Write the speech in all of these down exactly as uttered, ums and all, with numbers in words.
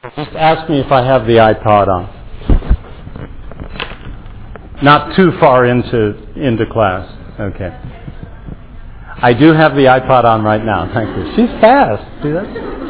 Just ask me if I have the iPod on. Not too far into into class. Okay. I do have the iPod on right now. Thank you. She's fast. See that?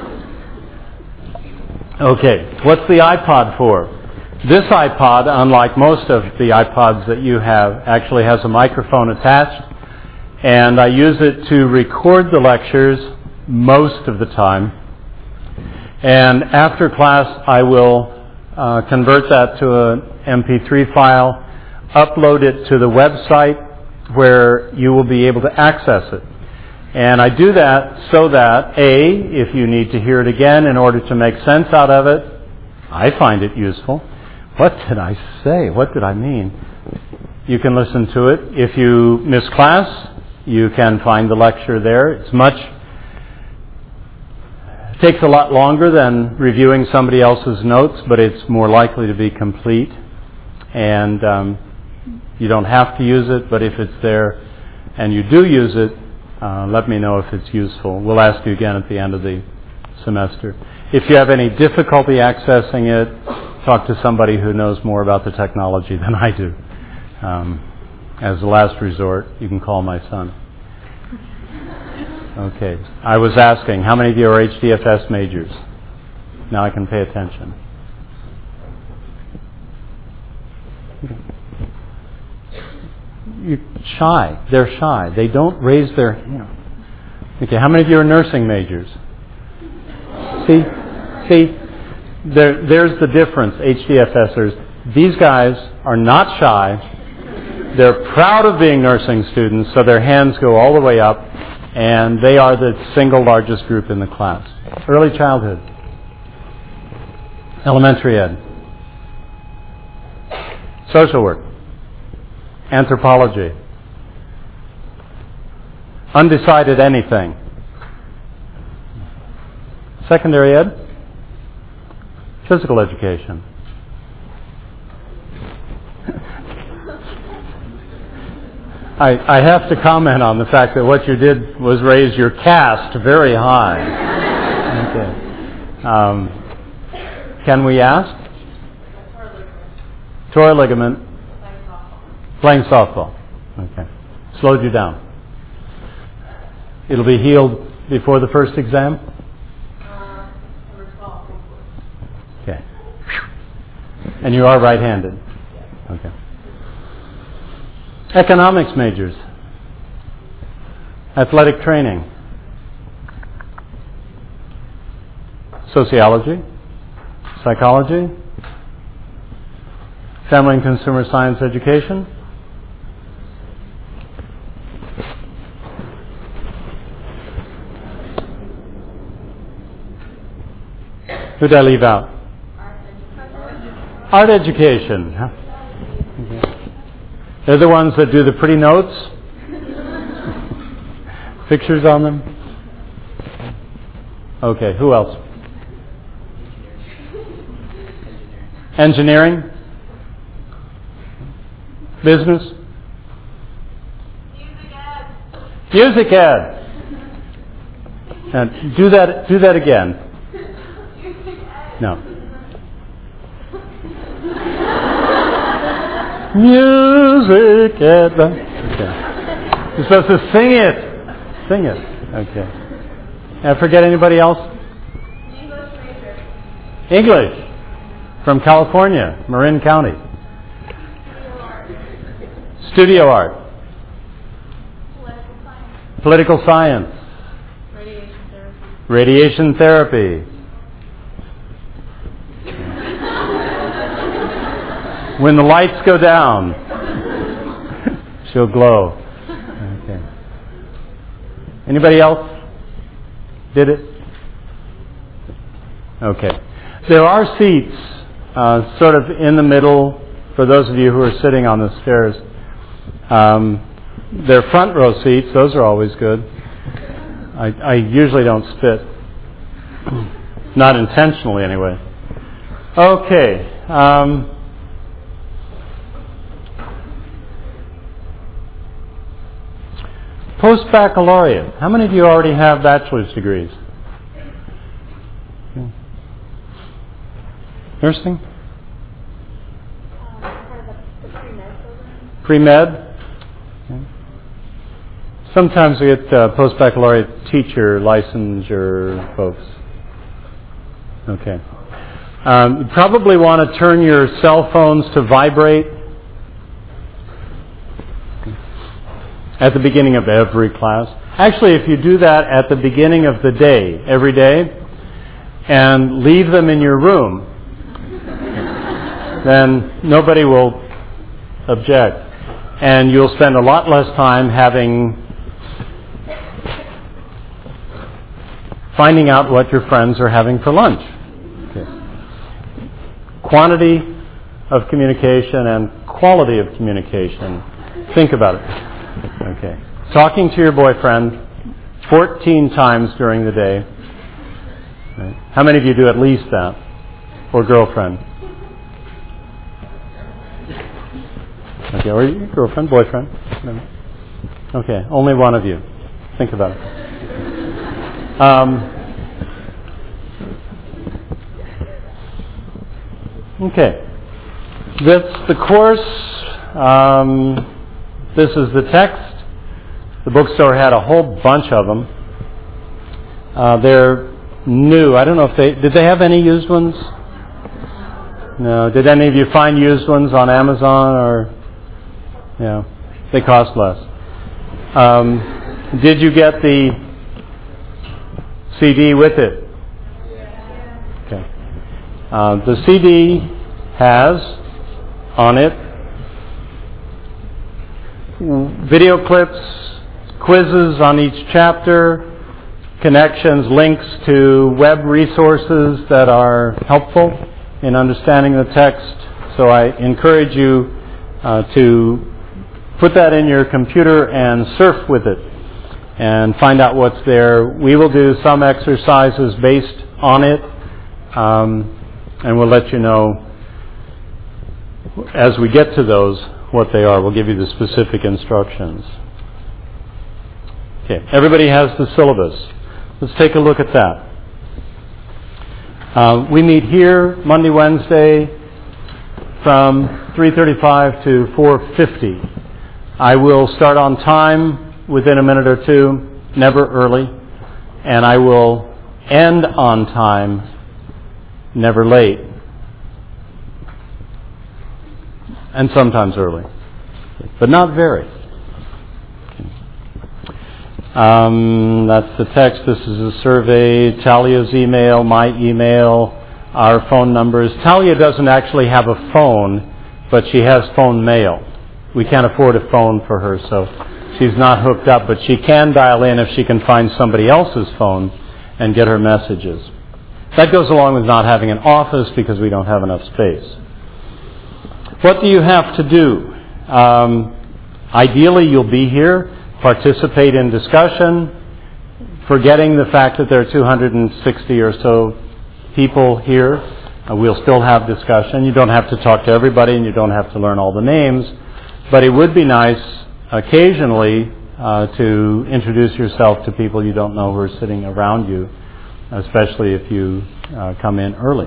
Okay. What's the iPod for? This iPod, unlike most of the iPods that you have, actually has a microphone attached, and I use it to record the lectures most of the time. And after class, I will uh, convert that to an M P three file, upload it to the website where you will be able to access it. And I do that so that, A, if you need to hear it again in order to make sense out of it, I find it useful. What did I say? What did I mean? You can listen to it. If you miss class, you can find the lecture there. It's much, it takes a lot longer than reviewing somebody else's notes, but it's more likely to be complete. And um, you don't have to use it, but if it's there and you do use it, uh, let me know if it's useful. We'll ask you again at the end of the semester. If you have any difficulty accessing it, talk to somebody who knows more about the technology than I do. Um, as a last resort, you can call my son. Okay. I was asking, how many of you are H D F S majors? Now I can pay attention. You're shy. They're shy. They don't raise their... You know. Okay, how many of you are nursing majors? See? See? There, there's the difference, H D F Sers. These guys are not shy. They're proud of being nursing students, so their hands go all the way up, and they are the single largest group in the class. Early childhood. Elementary ed. Social work. Anthropology. Undecided anything. Secondary ed. Physical education. I, I have to comment on the fact that what you did was raise your caste very high. Okay. Um, can we ask? Torn ligament. Playing softball. Okay. Slowed you down. It'll be healed before the first exam? Okay. And you are right-handed? Okay. Economics majors. Athletic training. Sociology. Psychology. Family and consumer science education. Who did I leave out? Art education. Huh? Okay. They're the ones that do the pretty notes. Pictures on them. Okay, who else? Engineering. Business. Music ed. Music ed. And do that. Do that again. No. Music ed. Okay. You're supposed to sing it. Sing it. Okay. Did I forget anybody else? English major. English. From California, Marin County. Studio art. Political science. Political science. Radiation therapy. Radiation therapy. When the lights go down, she'll glow. Okay. Anybody else did it? Okay. There are seats uh, sort of in the middle for those of you who are sitting on the stairs. Um, they're front row seats. Those are always good. I, I usually don't spit. Not intentionally, anyway. Okay. Um, Post-baccalaureate. How many of you already have bachelor's degrees? Nursing? Um, part of the, the pre-med program. Pre-med? Okay. Sometimes we get uh, post-baccalaureate teacher licensure folks. Okay. Um, you probably want to turn your cell phones to vibrate at the beginning of every class. Actually, if you do that at the beginning of the day, every day, and leave them in your room, then nobody will object. And you'll spend a lot less time having finding out what your friends are having for lunch. Okay. Quantity of communication and quality of communication. Think about it. Okay. Talking to your boyfriend fourteen times during the day. Right. How many of you do at least that? Or girlfriend? Okay, or your girlfriend, boyfriend? No. Okay, only one of you. Think about it. Um, okay. That's the course. Um, this is the text. The bookstore had a whole bunch of them. Uh, they're new. I don't know if they... Did they have any used ones? No. Did any of you find used ones on Amazon or... Yeah. They cost less. Um, did you get the C D with it? Okay. Uh, the C D has on it video clips, quizzes on each chapter, connections, links to web resources that are helpful in understanding the text. So I encourage you uh, to put that in your computer and surf with it and find out what's there. We will do some exercises based on it, um, and we'll let you know as we get to those what they are. We'll give you the specific instructions. Okay, everybody has the syllabus. Let's take a look at that. Uh, we meet here Monday, Wednesday from three thirty-five to four fifty. I will start on time within a minute or two, never early, and I will end on time, never late, and sometimes early, but not very. Um, that's the text. This is a survey. Talia's email, my email, our phone numbers. Talia doesn't actually have a phone, but she has phone mail. We can't afford a phone for her, so she's not hooked up, but she can dial in if she can find somebody else's phone and get her messages. That goes along with not having an office because we don't have enough space. What do you have to do? Um, ideally, you'll be here, participate in discussion, forgetting the fact that there are two hundred sixty or so people here. Uh, we'll still have discussion. You don't have to talk to everybody and you don't have to learn all the names. But it would be nice occasionally uh, to introduce yourself to people you don't know who are sitting around you, especially if you uh, come in early.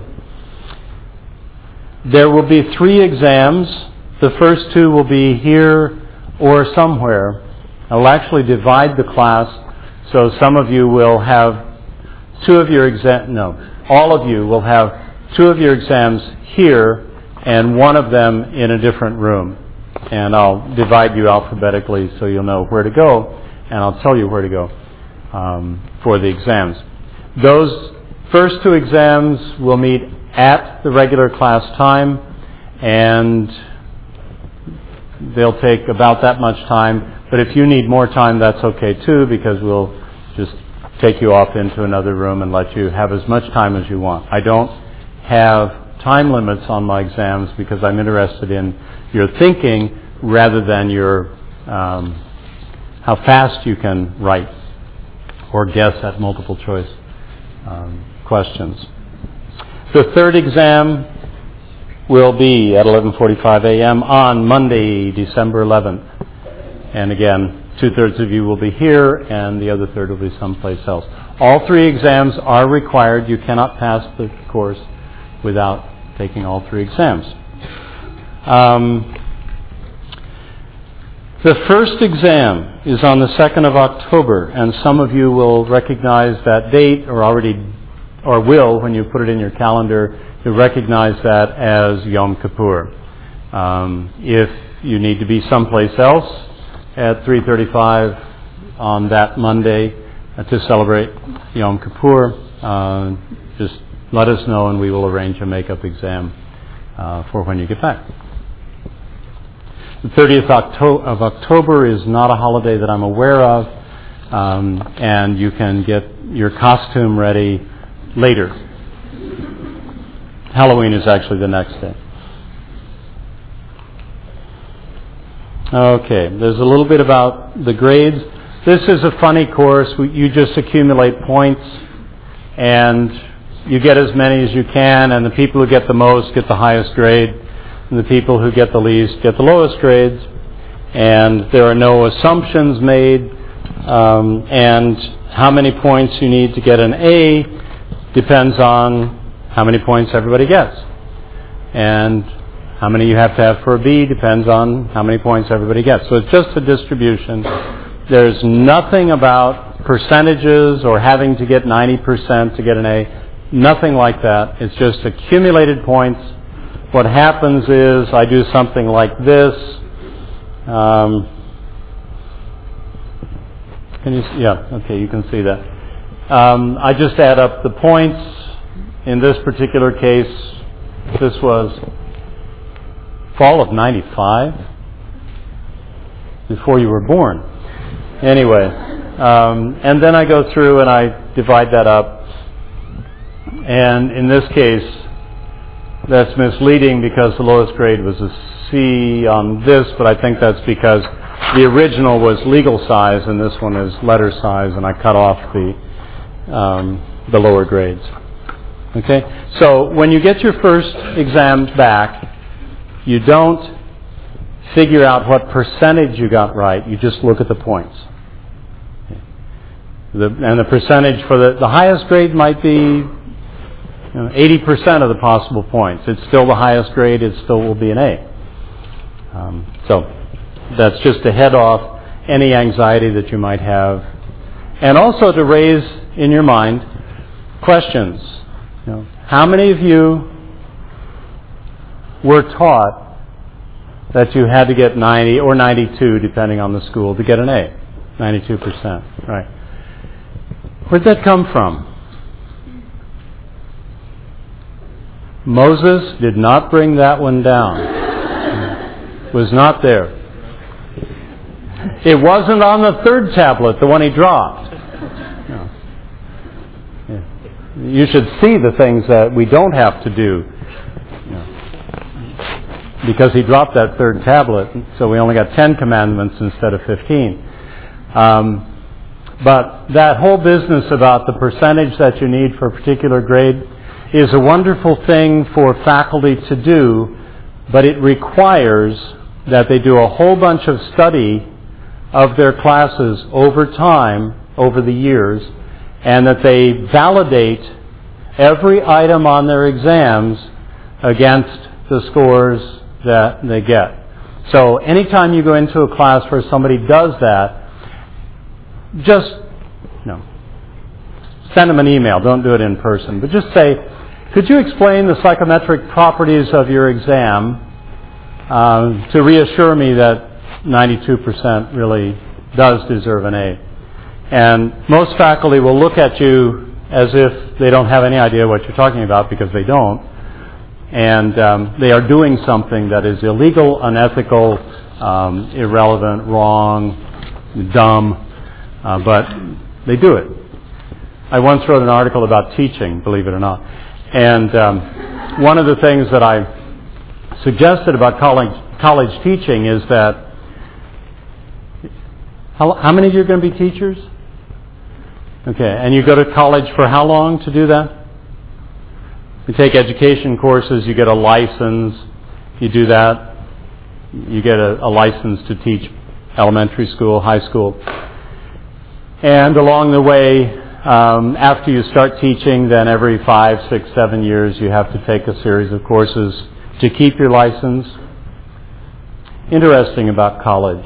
There will be three exams. The first two will be here or somewhere. I'll actually divide the class, so some of you will have two of your exams, no, all of you will have two of your exams here and one of them in a different room. And I'll divide you alphabetically so you'll know where to go, and I'll tell you where to go um, for the exams. Those first two exams will meet at the regular class time, and they'll take about that much time. But if you need more time, that's okay too, because we'll just take you off into another room and let you have as much time as you want. I don't have time limits on my exams because I'm interested in your thinking rather than your um, how fast you can write or guess at multiple choice um, questions. The third exam will be at eleven forty-five a.m. on Monday, December eleventh. And again, two-thirds of you will be here and the other third will be someplace else. All three exams are required. You cannot pass the course without taking all three exams. Um, the first exam is on the second of October, and some of you will recognize that date, or already, or will, when you put it in your calendar, you recognize that as Yom Kippur. Um, if you need to be someplace else at three thirty-five on that Monday uh, to celebrate Yom Kippur, uh, just let us know and we will arrange a makeup exam uh, for when you get back. The thirtieth of October is not a holiday that I'm aware of, um, and you can get your costume ready later. Halloween is actually the next day. Okay, there's a little bit about the grades. This is a funny course. You just accumulate points, and you get as many as you can, and the people who get the most get the highest grade, and the people who get the least get the lowest grades. And there are no assumptions made, um, and how many points you need to get an A depends on how many points everybody gets. And how many you have to have for a B depends on how many points everybody gets. So it's just a distribution. There's nothing about percentages or having to get ninety percent to get an A. Nothing like that. It's just accumulated points. What happens is I do something like this. Um, can you see? Yeah, okay, you can see that. Um, I just add up the points. In this particular case, this was fall of ninety-five, before you were born. Anyway, um, and then I go through and I divide that up. And in this case, that's misleading because the lowest grade was a C on this, but I think that's because the original was legal size and this one is letter size, and I cut off the um, the lower grades. Okay, so when you get your first exams back, you don't figure out what percentage you got right. You just look at the points. The, and the percentage for the, the highest grade might be you know, eighty percent of the possible points. It's still the highest grade. It still will be an A. Um, so that's just to head off any anxiety that you might have. And also to raise in your mind questions. You know, how many of you were taught that you had to get ninety or ninety-two, depending on the school, to get an A? ninety-two percent, right. Where'd that come from? Moses did not bring that one down. It was not there. It wasn't on the third tablet, the one he dropped. No. Yeah. You should see the things that we don't have to do. Because he dropped that third tablet, so we only got ten commandments instead of fifteen. Um, but that whole business about the percentage that you need for a particular grade is a wonderful thing for faculty to do, but it requires that they do a whole bunch of study of their classes over time, over the years, and that they validate every item on their exams against the scores that they get. So anytime you go into a class where somebody does that, just you know, send them an email. Don't do it in person. But just say, could you explain the psychometric properties of your exam um, to reassure me that ninety-two percent really does deserve an A? And most faculty will look at you as if they don't have any idea what you're talking about, because they don't. And um, they are doing something that is illegal, unethical, um, irrelevant, wrong, dumb, uh, but they do it. I once wrote an article about teaching, believe it or not. And um, one of the things that I suggested about college, college teaching is that, how, how many of you are going to be teachers? Okay, and you go to college for how long to do that? You take education courses, you get a license, you do that, you get a, a license to teach elementary school, high school. And along the way, Um, after you start teaching, then every five, six, seven years you have to take a series of courses to keep your license. Interesting about college.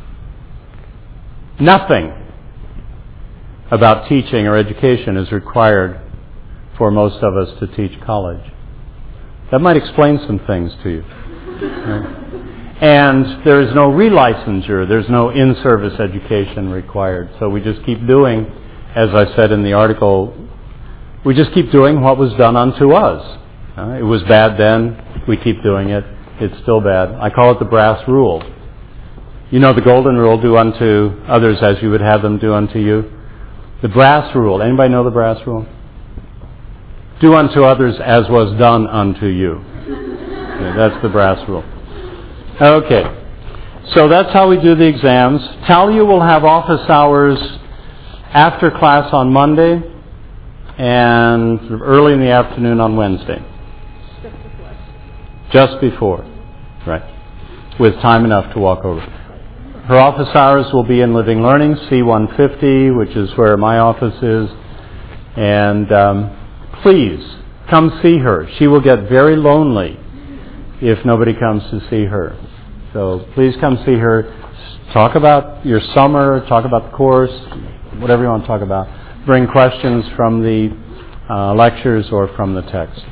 Nothing about teaching or education is required for most of us to teach college. That might explain some things to you. Right? And there is no relicensure. There's no in-service education required. So we just keep doing, as I said in the article, we just keep doing what was done unto us. Uh, it was bad then. We keep doing it. It's still bad. I call it the brass rule. You know the golden rule, do unto others as you would have them do unto you. The brass rule. Anybody know the brass rule? Do unto others as was done unto you. Okay, that's the brass rule. Okay. So that's how we do the exams. Talia will have office hours after class on Monday and early in the afternoon on Wednesday. Just before. Just before. Right. With time enough to walk over. Her office hours will be in Living Learning, C one fifty, which is where my office is. And um, please, come see her. She will get very lonely if nobody comes to see her. So please come see her. Talk about your summer, talk about the course, whatever you want to talk about. Bring questions from the uh, lectures or from the text.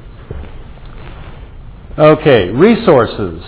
Okay, resources.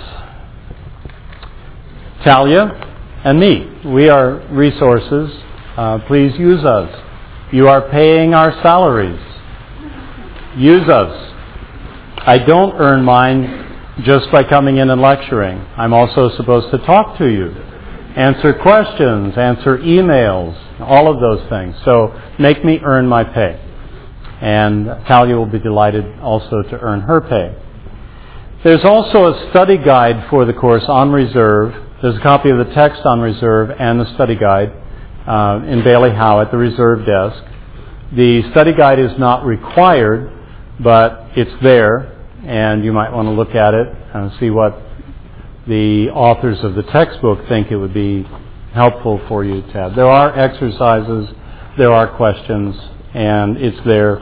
Talia and me, we are resources. Uh, please use us. You are paying our salaries. Use us. I don't earn mine just by coming in and lecturing. I'm also supposed to talk to you, answer questions, answer emails, all of those things. So make me earn my pay. And Talia will be delighted also to earn her pay. There's also a study guide for the course on reserve. There's a copy of the text on reserve and the study guide uh, in Bailey Howe at the reserve desk. The study guide is not required, but it's there, and you might want to look at it and see what the authors of the textbook think it would be helpful for you to have. There are exercises, there are questions, and it's there.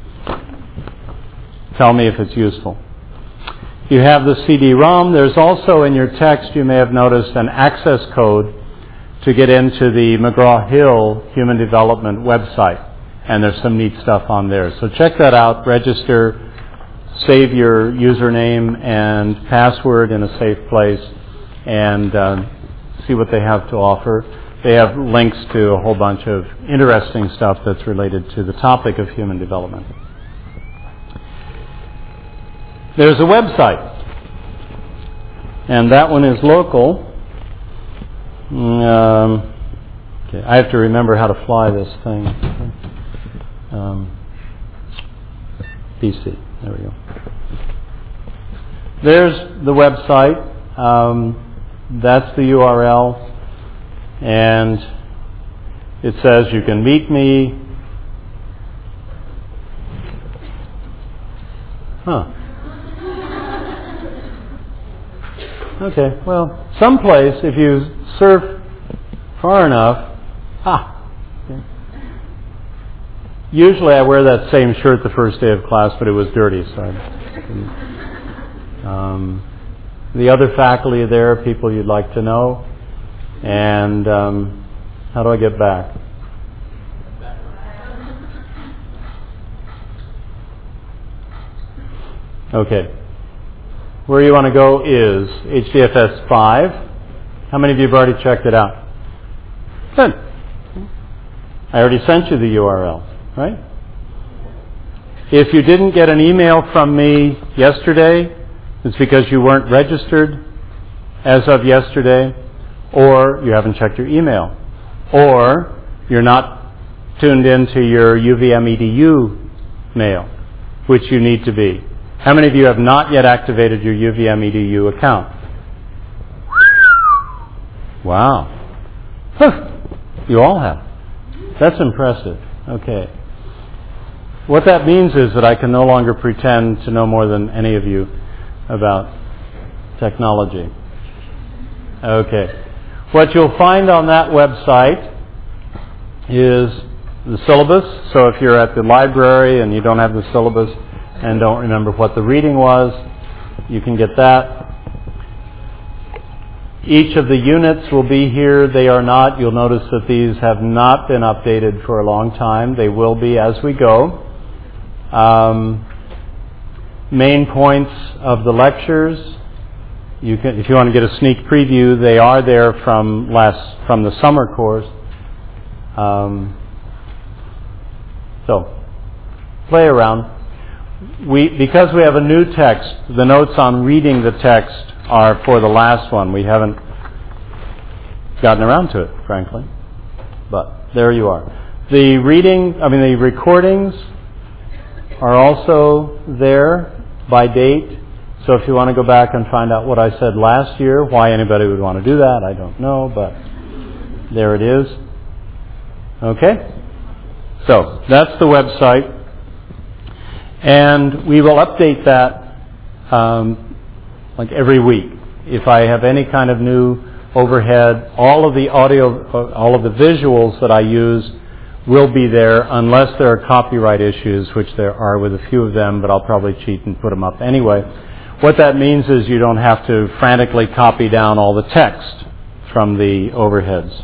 Tell me if it's useful. You have the C D ROM. There's also in your text, you may have noticed, an access code to get into the McGraw-Hill Human Development website. And there's some neat stuff on there. So check that out, register, save your username and password in a safe place, and uh, see what they have to offer. They have links to a whole bunch of interesting stuff that's related to the topic of human development. There's a website, and that one is local. Um, okay, I have to remember how to fly this thing. Um, P C. There we go. There's the website. Um, that's the U R L. And it says you can meet me. Huh. Okay, well, someplace, if you surf far enough, ah, okay. Usually I wear that same shirt the first day of class, but it was dirty, so I, um, the other faculty there are people you'd like to know. And um, how do I get back? Okay. Where you want to go is H D F S five. How many of you have already checked it out? Good. I already sent you the U R L, right? If you didn't get an email from me yesterday, it's because you weren't registered as of yesterday, or you haven't checked your email, or you're not tuned into your U V M E D U mail, which you need to be. How many of you have not yet activated your U V M E D U account? Wow. Huh. You all have. That's impressive. Okay. What that means is that I can no longer pretend to know more than any of you about technology. Okay. What you'll find on that website is the syllabus. So if you're at the library and you don't have the syllabus and don't remember what the reading was, you can get that. Each of the units will be here. They are not. You'll notice that these have not been updated for a long time. They will be as we go. Um, main points of the lectures. You can, if you want to get a sneak preview, they are there from last from the summer course. Um, so, play around. We, because we have a new text, the notes on reading the text are for the last one. We haven't gotten around to it, frankly. But there you are. The reading, I mean the recordings are also there by date. So if you want to go back and find out what I said last year, why anybody would want to do that, I don't know, but there it is. Okay? So that's the website. And we will update that um, like every week. If I have any kind of new overhead, all of the audio, all of the visuals that I use will be there unless there are copyright issues, which there are with a few of them, but I'll probably cheat and put them up anyway. What that means is you don't have to frantically copy down all the text from the overheads.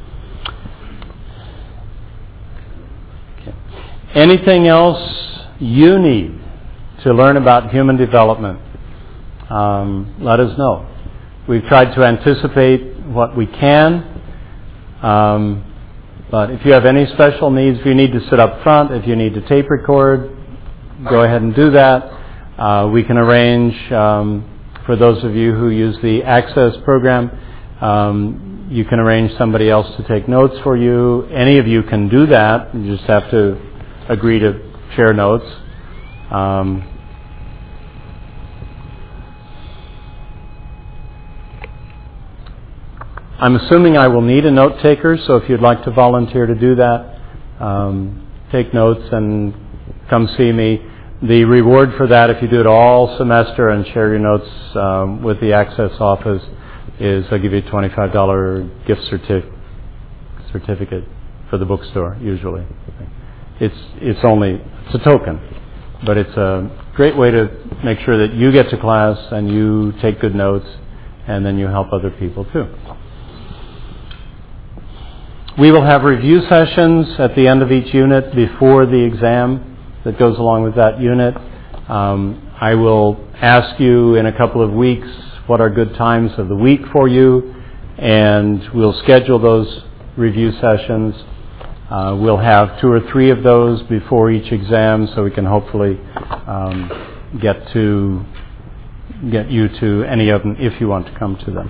Okay. Anything else you need to learn about human development? Um, let us know. We've tried to anticipate what we can, um, but if you have any special needs, if you need to sit up front, if you need to tape record, go ahead and do that. Uh, we can arrange, um, for those of you who use the Access program, um, you can arrange somebody else to take notes for you. Any of you can do that. You just have to agree to share notes. Um, I'm assuming I will need a note taker, so if you'd like to volunteer to do that, um, take notes and come see me. The reward for that, if you do it all semester and share your notes um, with the Access office, is I'll give you a twenty-five dollars gift certif- certificate for the bookstore, usually. It's it's only, it's a token, but it's a great way to make sure that you get to class and you take good notes, and then you help other people too. We will have review sessions at the end of each unit before the exam that goes along with that unit. Um, I will ask you in a couple of weeks what are good times of the week for you, and we'll schedule those review sessions. Uh, we'll have two or three of those before each exam, so we can hopefully um, get to get you to any of them if you want to come to them.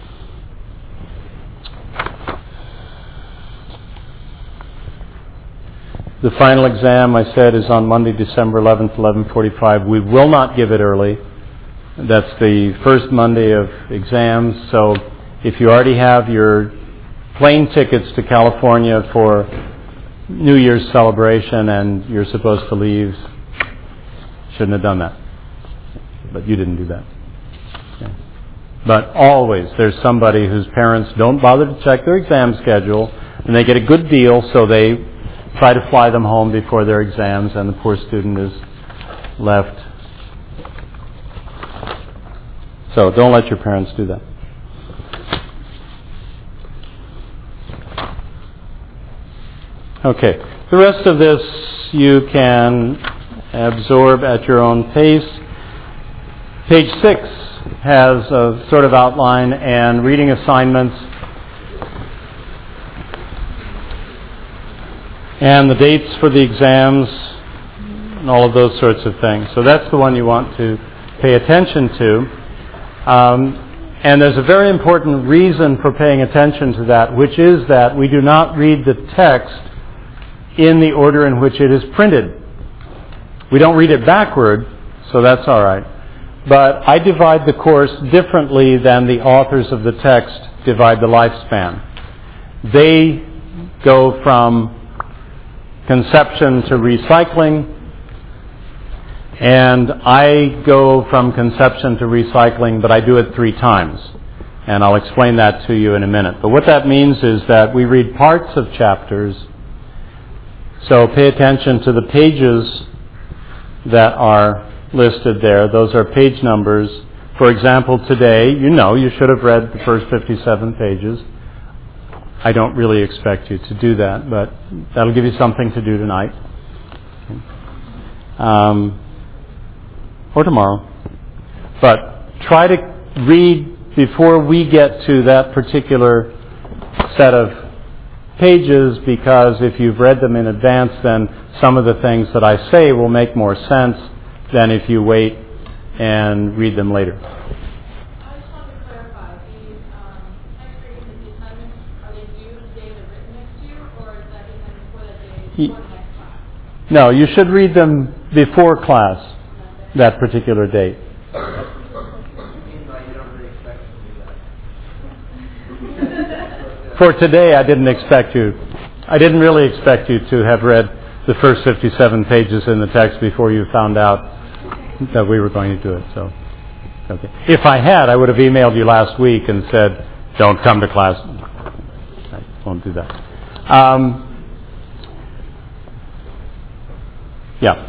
The final exam, I said, is on Monday, December eleventh, eleven forty-five. We will not give it early. That's the first Monday of exams. So if you already have your plane tickets to California for New Year's celebration and you're supposed to leave, shouldn't have done that. But you didn't do that. Okay. But always there's somebody whose parents don't bother to check their exam schedule, and they get a good deal, so they try to fly them home before their exams, and the poor student is left. So don't let your parents do that. Okay. The rest of this you can absorb at your own pace. Page six has a sort of outline and reading assignments and the dates for the exams and all of those sorts of things. So that's the one you want to pay attention to. Um, and there's a very important reason for paying attention to that, which is that we do not read the text in the order in which it is printed. We don't read it backward, so that's all right. But I divide the course differently than the authors of the text divide the lifespan. They go from conception to recycling, and I go from conception to recycling, but I do it three times. And I'll explain that to you in a minute. But what that means is that we read parts of chapters So pay attention to the pages that are listed there. Those are page numbers. For example, today, you know, you should have read the first fifty-seven pages. I don't really expect you to do that, but that'll give you something to do tonight. Um, or tomorrow. But try to read before we get to that particular set of pages, because if you've read them in advance, then some of the things that I say will make more sense than if you wait and read them later. I just want to clarify, the um, text readings and the assignments, are they due the day they're written next to you, or is that assignment before that day before the next class? No, you should read them before class, that particular date. For today, I didn't expect you, I didn't really expect you to have read the first fifty-seven pages in the text before you found out that we were going to do it. So, okay. If I had, I would have emailed you last week and said, don't come to class. I won't do that. Um, yeah.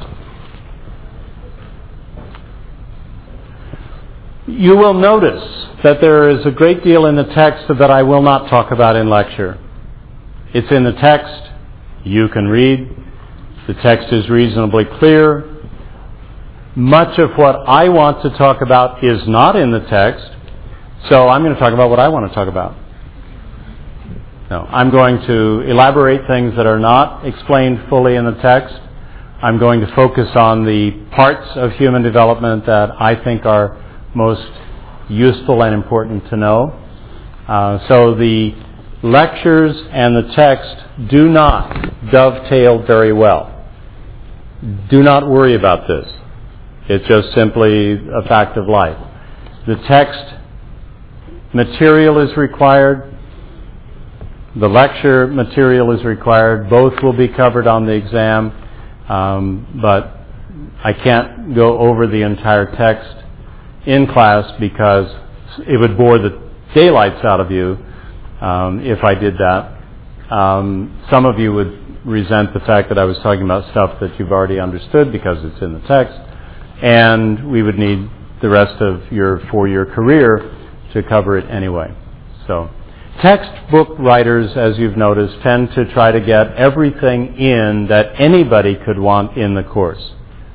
You will notice that there is a great deal in the text that I will not talk about in lecture. It's in the text. You can read. The text is reasonably clear. Much of what I want to talk about is not in the text, so I'm going to talk about what I want to talk about. No, I'm going to elaborate things that are not explained fully in the text. I'm going to focus on the parts of human development that I think are most useful and important to know. Uh, so the lectures and the text do not dovetail very well. Do not worry about this. It's just simply a fact of life. The text material is required. The lecture material is required. Both will be covered on the exam, um, but I can't go over the entire text in class because it would bore the daylights out of you um, if I did that. Um, some of you would resent the fact that I was talking about stuff that you've already understood because it's in the text, and we would need the rest of your four-year career to cover it anyway. So, textbook writers, as you've noticed, tend to try to get everything in that anybody could want in the course.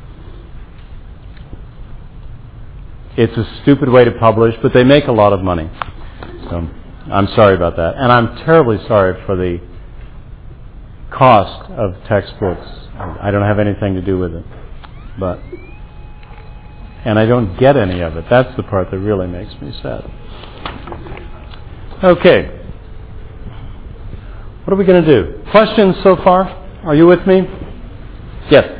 It's a stupid way to publish, but they make a lot of money. So I'm sorry about that. And I'm terribly sorry for the cost of textbooks. I don't have anything to do with it. But and I don't get any of it. That's the part that really makes me sad. Okay. What are we going to do? Questions so far? Are you with me? Yes.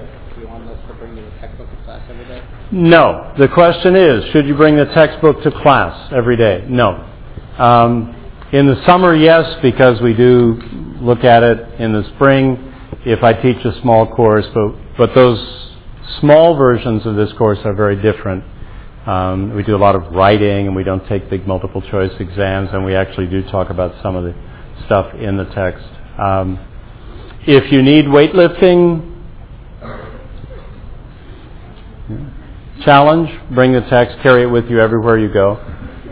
No. The question is, should you bring the textbook to class every day? No. Um, in the summer, yes, because we do look at it. In the spring, if I teach a small course, but, but those small versions of this course are very different. Um, we do a lot of writing, and we don't take big multiple choice exams, and we actually do talk about some of the stuff in the text. Um, if you need weightlifting challenge, bring the text, carry it with you everywhere you go.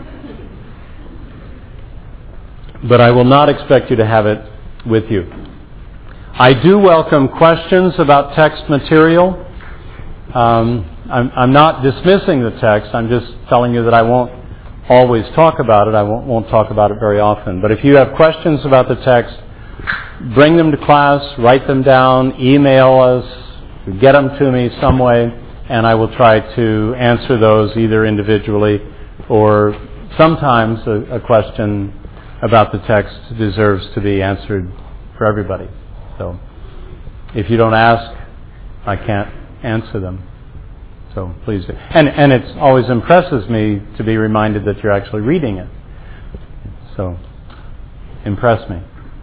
But I will not expect you to have it with you. I do welcome questions about text material. Um, I'm, I'm not dismissing the text. I'm just telling you that I won't always talk about it. I won't, won't talk about it very often. But if you have questions about the text, bring them to class, write them down, email us, get them to me some way, and I will try to answer those either individually or sometimes a, a question about the text deserves to be answered for everybody. So if you don't ask, I can't answer them. So please do. And, and it always impresses me to be reminded that you're actually reading it. So impress me.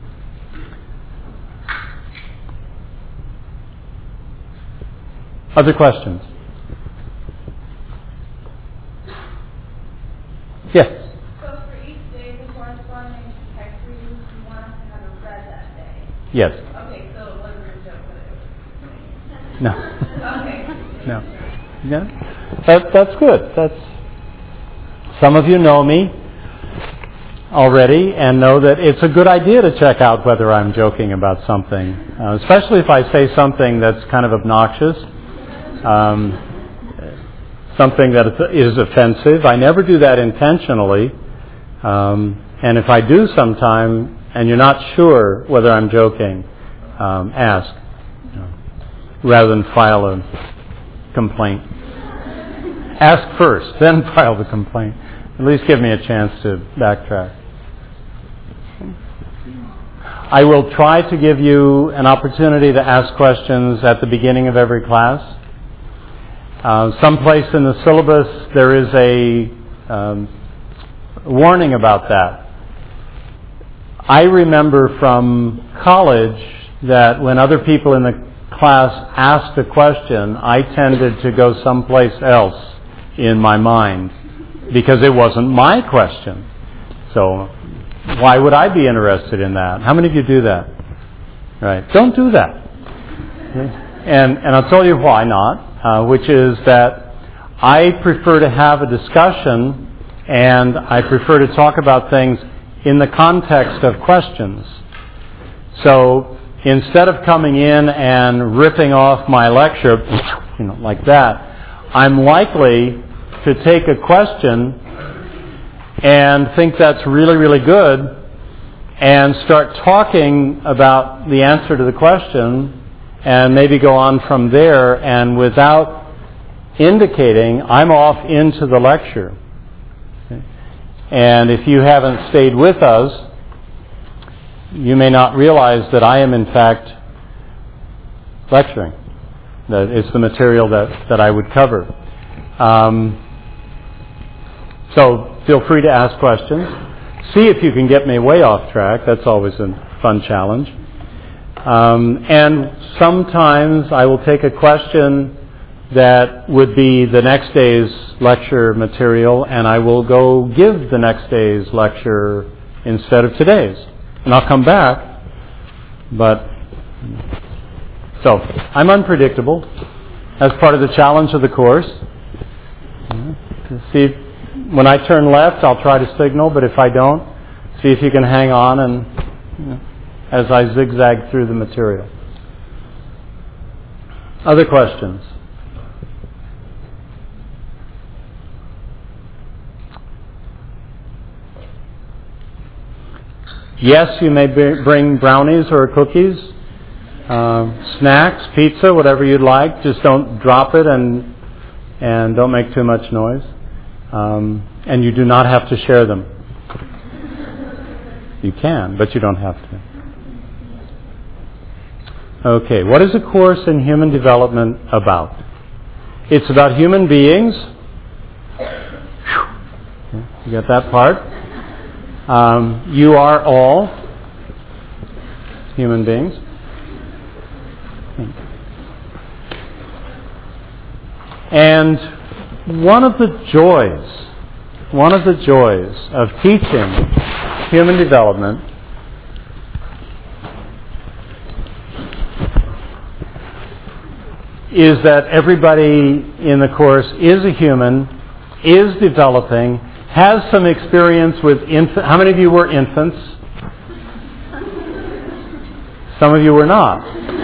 Other questions? Yes? So for each day, the corresponding text readings, you want us to have it read that day? Yes. Okay, so it wasn't just No. No. Yeah. That, that's good. That's. Some of you know me already and know that it's a good idea to check out whether I'm joking about something, uh, especially if I say something that's kind of obnoxious, um, something that is offensive. I never do that intentionally, um, and if I do sometime and you're not sure whether I'm joking, um, ask, you know, rather than file a complaint. Ask first, then file the complaint. At least give me a chance to backtrack. I will try to give you an opportunity to ask questions at the beginning of every class. Uh, someplace in the syllabus there is a um, warning about that. I remember from college that when other people in the class asked a question, I tended to go someplace else in my mind because it wasn't my question. So why would I be interested in that? How many of you do that? Right? Don't do that. And and I'll tell you why not, uh, which is that I prefer to have a discussion and I prefer to talk about things in the context of questions. So instead of coming in and ripping off my lecture, you know, like that, I'm likely to take a question and think that's really, really good and start talking about the answer to the question and maybe go on from there, and without indicating, I'm off into the lecture. Okay. And if you haven't stayed with us, you may not realize that I am in fact lecturing. That it's the material that, that I would cover. Um, so feel free to ask questions. See if you can get me way off track. That's always a fun challenge. Um, and sometimes I will take a question that would be the next day's lecture material, and I will go give the next day's lecture instead of today's. And I'll come back, but so I'm unpredictable as part of the challenge of the course. To see if, when I turn left, I'll try to signal, but if I don't, see if you can hang on and you know, as I zigzag through the material. Other questions? Yes, you may bring brownies or cookies, uh, snacks, pizza, whatever you'd like. Just don't drop it and and don't make too much noise. Um, and you do not have to share them. You can, but you don't have to. Okay, what is a course in human development about? It's about human beings. You got that part? Um, you are all human beings. And one of the joys, one of the joys of teaching human development is that everybody in the course is a human, is developing, has some experience with infants. How many of you were infants? Some of you were not.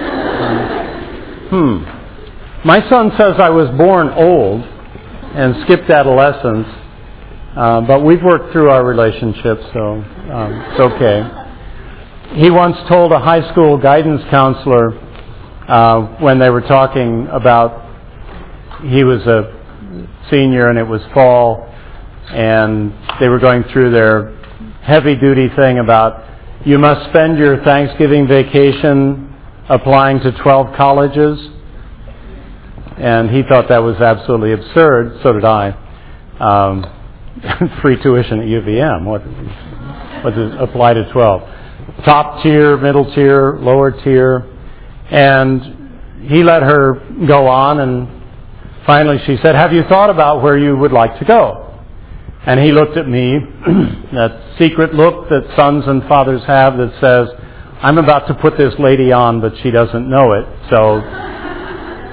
Hmm. My son says I was born old and skipped adolescence, uh, but we've worked through our relationship, so um, it's okay. He once told a high school guidance counselor uh, when they were talking about, he was a senior and it was fall, and they were going through their heavy-duty thing about you must spend your Thanksgiving vacation applying to twelve colleges. And he thought that was absolutely absurd. So did I. Um, free tuition at U V M. What, what does apply to twelve? Top tier, middle tier, lower tier. And he let her go on, and finally she said, have you thought about where you would like to go? And he looked at me, that secret look that sons and fathers have that says, I'm about to put this lady on, but she doesn't know it. So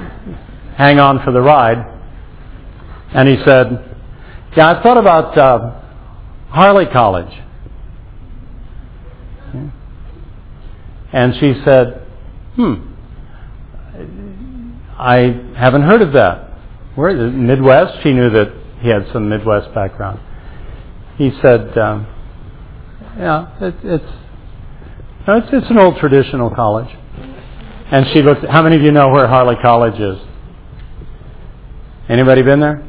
hang on for the ride. And he said, yeah, I've thought about uh, Harley College. And she said, hmm, I haven't heard of that. Where is it? Midwest? She knew that he had some Midwest background. He said, um, yeah, it, it's, no, it's it's an old traditional college. And she looked, how many of you know where Harley College is? Anybody been there?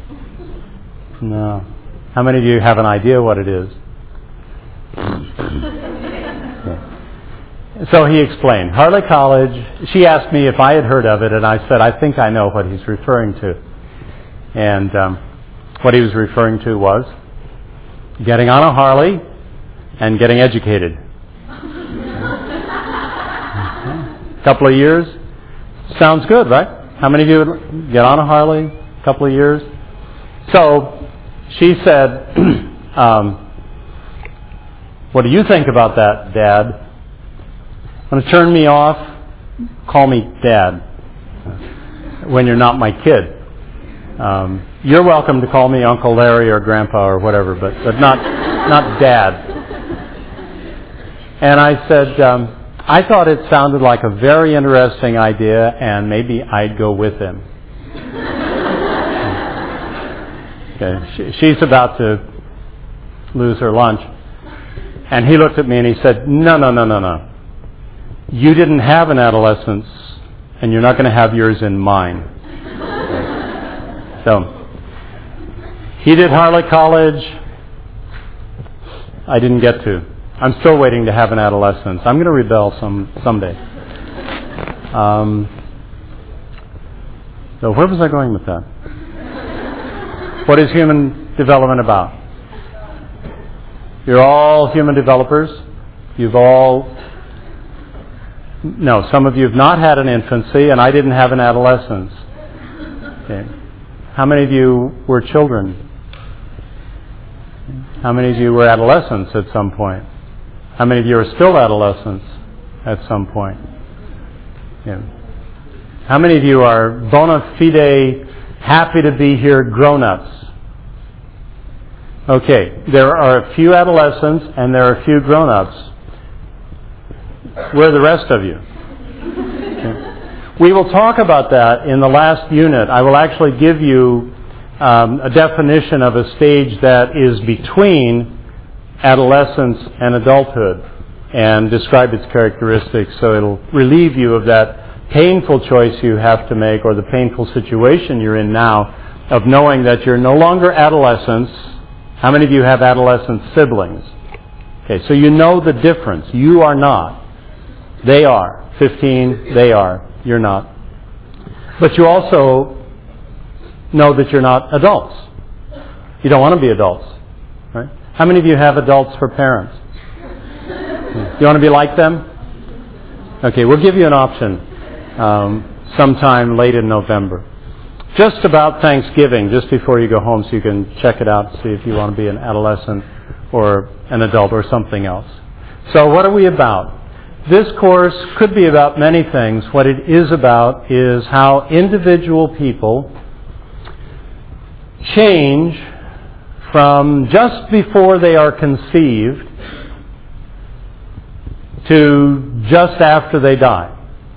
No. How many of you have an idea what it is? So he explained. Harley College, she asked me if I had heard of it, and I said, I think I know what he's referring to. And um, what he was referring to was getting on a Harley and getting educated. A couple of years. Sounds good, right? How many of you would get on a Harley? A couple of years. So she said, um, what do you think about that, Dad? Want to turn me off? Call me Dad when you're not my kid. Um, you're welcome to call me Uncle Larry or Grandpa or whatever, but, but not not Dad. And I said, um, I thought it sounded like a very interesting idea, and maybe I'd go with him. Okay, she, she's about to lose her lunch. And he looked at me and he said, no, no, no, no, no. You didn't have an adolescence, and you're not going to have yours in mine. So, he did Harley College. I didn't get to. I'm still waiting to have an adolescence. I'm going to rebel some someday. Um, so where was I going with that? What is human development about? You're all human developers. You've all... No, some of you have not had an infancy, and I didn't have an adolescence. Okay. How many of you were children? How many of you were adolescents at some point? How many of you are still adolescents at some point? Yeah. How many of you are bona fide, happy to be here, grown-ups? Okay, there are a few adolescents and there are a few grown-ups. Where are the rest of you? Okay. We will talk about that in the last unit. I will actually give you um, a definition of a stage that is between adolescence and adulthood and describe its characteristics, so it'll relieve you of that painful choice you have to make, or the painful situation you're in now of knowing that you're no longer adolescents. How many of you have adolescent siblings? Okay, so you know the difference. You are not. They are. fifteen, they are. You're not. But you also know that you're not adults. You don't want to be adults. Right? How many of you have adults for parents? You want to be like them? Okay, we'll give you an option um, sometime late in November. Just about Thanksgiving, just before you go home, so you can check it out, see if you want to be an adolescent or an adult or something else. So what are we about? This course could be about many things. What it is about is how individual people change from just before they are conceived to just after they die.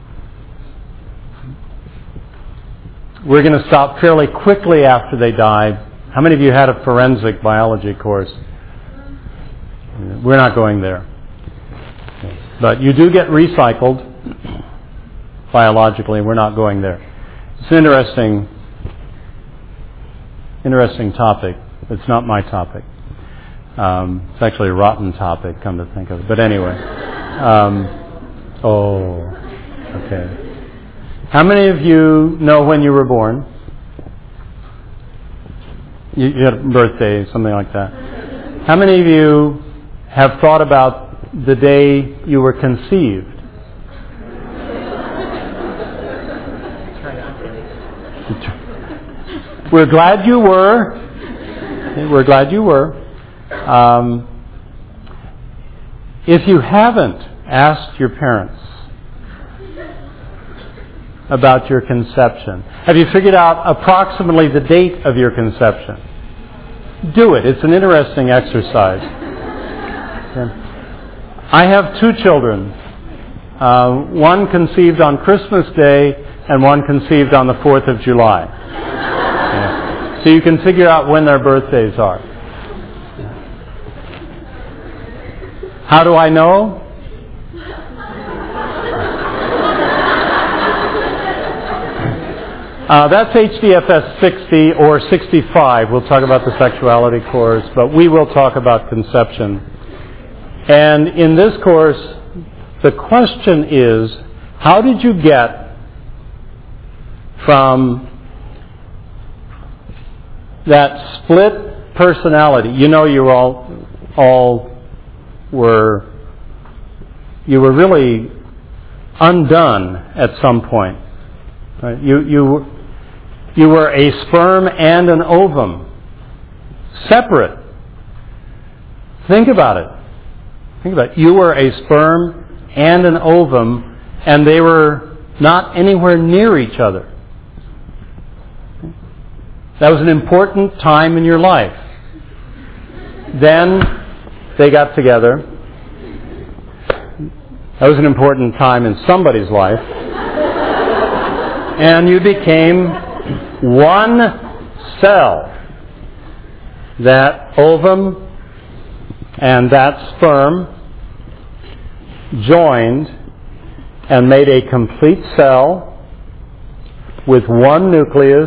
We're going to stop fairly quickly after they die. How many of you had a forensic biology course? We're not going there. But you do get recycled biologically. We're not going there. It's an interesting, interesting topic. It's not my topic. Um, it's actually a rotten topic, come to think of it. But anyway. Um, oh, okay. How many of you know when you were born? You, you had a birthday, something like that. How many of you have thought about the day you were conceived? We're glad you were. We're glad you were. Um, if you haven't asked your parents about your conception? Have you figured out approximately the date of your conception? Do it. It's an interesting exercise. Okay. I have two children. Uh, one conceived on Christmas Day and one conceived on the fourth of July. Yeah. So you can figure out when their birthdays are. How do I know? Uh, that's H D F S sixty or sixty-five. We'll talk about the sexuality course, but we will talk about conception. And in this course, the question is, how did you get from that split personality? You know, you all, all were, you were really undone at some point. Right? You, you, you were a sperm and an ovum, separate. Think about it. Think about it. You were a sperm and an ovum, and they were not anywhere near each other. That was an important time in your life. Then they got together. That was an important time in somebody's life. And you became one cell. That ovum and that sperm joined and made a complete cell with one nucleus,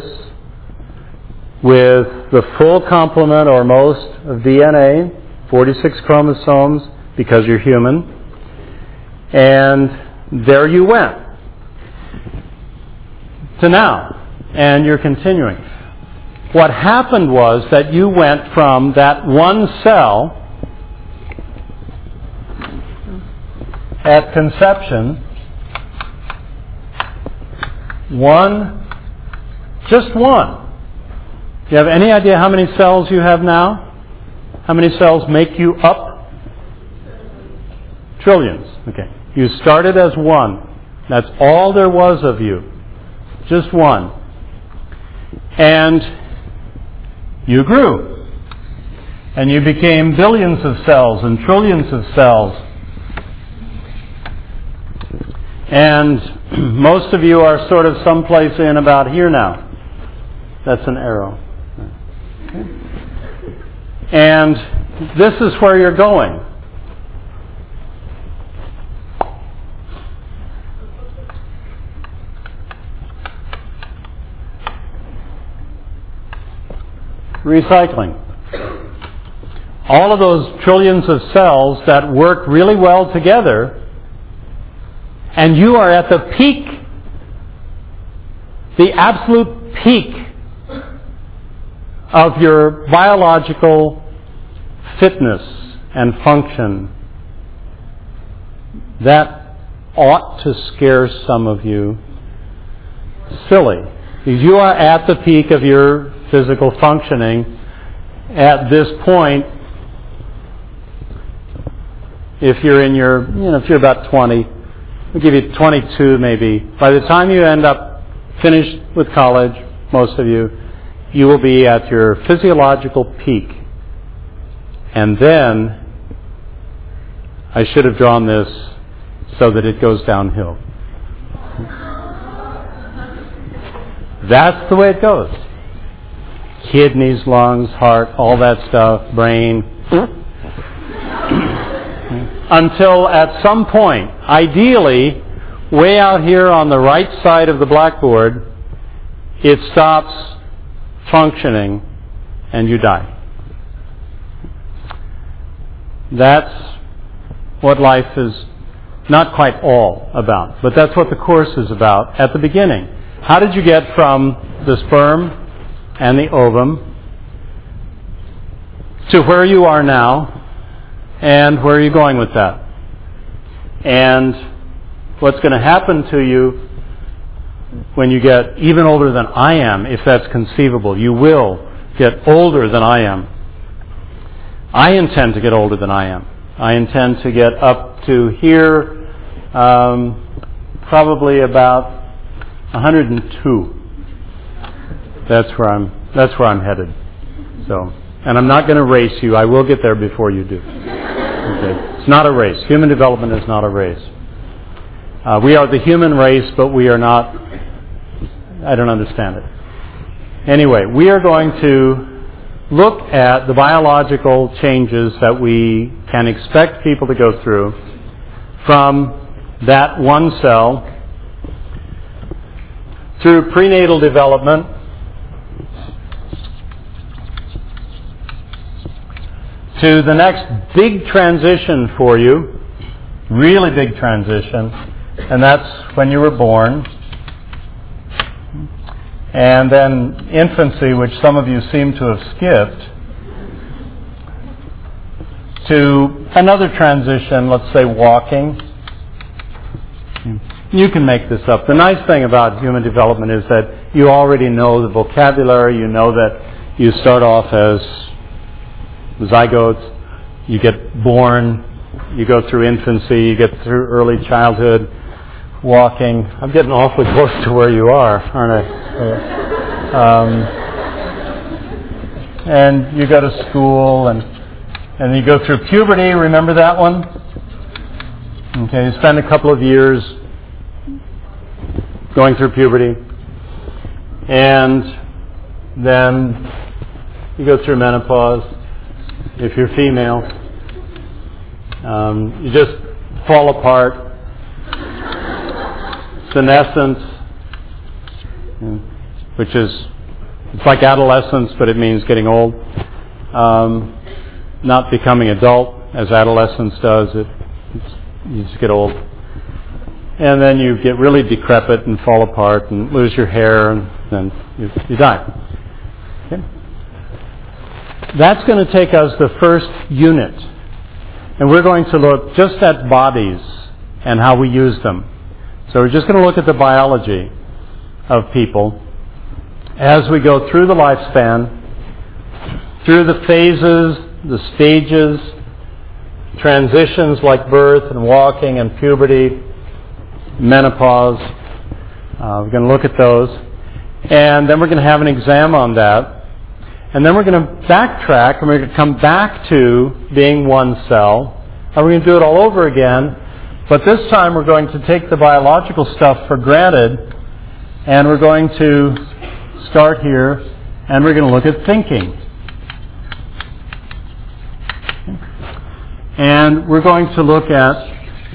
with the full complement or most of D N A, forty-six chromosomes because you're human, and there you went to now, and you're continuing. What happened was that you went from that one cell at conception, one, just one. Do you have any idea how many cells you have now? How many cells make you up? Trillions. Okay. You started as one. That's all there was of you. Just one. And you grew. And you became billions of cells and trillions of cells. And most of you are sort of someplace in about here now. That's an arrow. Okay. And this is where you're going. Recycling. All of those trillions of cells that work really well together, and you are at the peak, the absolute peak of your biological fitness and function. That ought to scare some of you silly. Because you are at the peak of your physical functioning at this point. If you're in your, you know, if you're about twenty, we'll give you twenty-two maybe. By the time you end up finished with college, most of you, you will be at your physiological peak. And then, I should have drawn this so that it goes downhill. That's the way it goes. Kidneys, lungs, heart, all that stuff, brain. Until at some point, ideally, way out here on the right side of the blackboard, it stops functioning and you die. That's what life is not quite all about, but that's what the course is about at the beginning. How did you get from the sperm and the ovum to where you are now, and where are you going with that? And what's going to happen to you when you get even older than I am, if that's conceivable? You will get older than I am. I intend to get older than I am. I intend to get up to here, um, probably about one hundred two. That's where I'm. That's where I'm headed. So, and I'm not going to race you. I will get there before you do. Okay. It's not a race. Human development is not a race. Uh, we are the human race, but we are not. I don't understand it. Anyway, we are going to look at the biological changes that we can expect people to go through from that one cell through prenatal development to the next big transition for you, really big transition, and that's when you were born. And then infancy, which some of you seem to have skipped, to another transition, let's say walking. You can make this up. The nice thing about human development is that you already know the vocabulary. You know that you start off as zygotes, you get born, you go through infancy, you get through early childhood, walking. I'm getting awfully close to where you are, aren't I? Um, and you go to school, and and you go through puberty. Remember that one? Okay, you spend a couple of years going through puberty, and then you go through menopause. If you're female, um, you just fall apart. Senescence, which is, it's like adolescence, but it means getting old. Um, not becoming adult, as adolescence does. It, it's, you just get old. And then you get really decrepit and fall apart and lose your hair, and then you, you die. Okay? That's going to take us the first unit. And we're going to look just at bodies and how we use them. So we're just going to look at the biology of people as we go through the lifespan, through the phases, the stages, transitions like birth and walking and puberty, menopause. Uh, we're going to look at those. And then we're going to have an exam on that. And then we're going to backtrack and we're going to come back to being one cell. And we're going to do it all over again. But this time we're going to take the biological stuff for granted, and we're going to start here, and we're going to look at thinking. And we're going to look at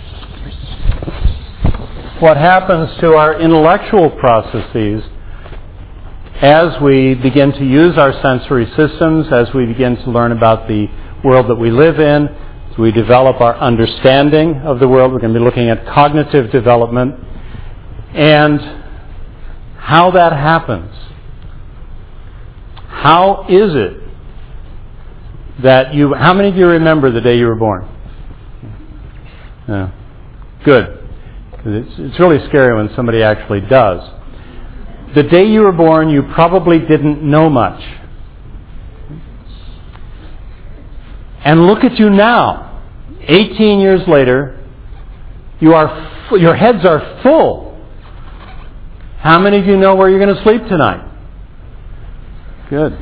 what happens to our intellectual processes as we begin to use our sensory systems, as we begin to learn about the world that we live in. As we develop our understanding of the world, we're going to be looking at cognitive development and how that happens. How is it that you, how many of you remember the day you were born? Yeah. Good. It's, it's really scary when somebody actually does. The day you were born, you probably didn't know much. And look at you now, eighteen years later, you are f- your heads are full. How many of you know where you're going to sleep tonight? Good.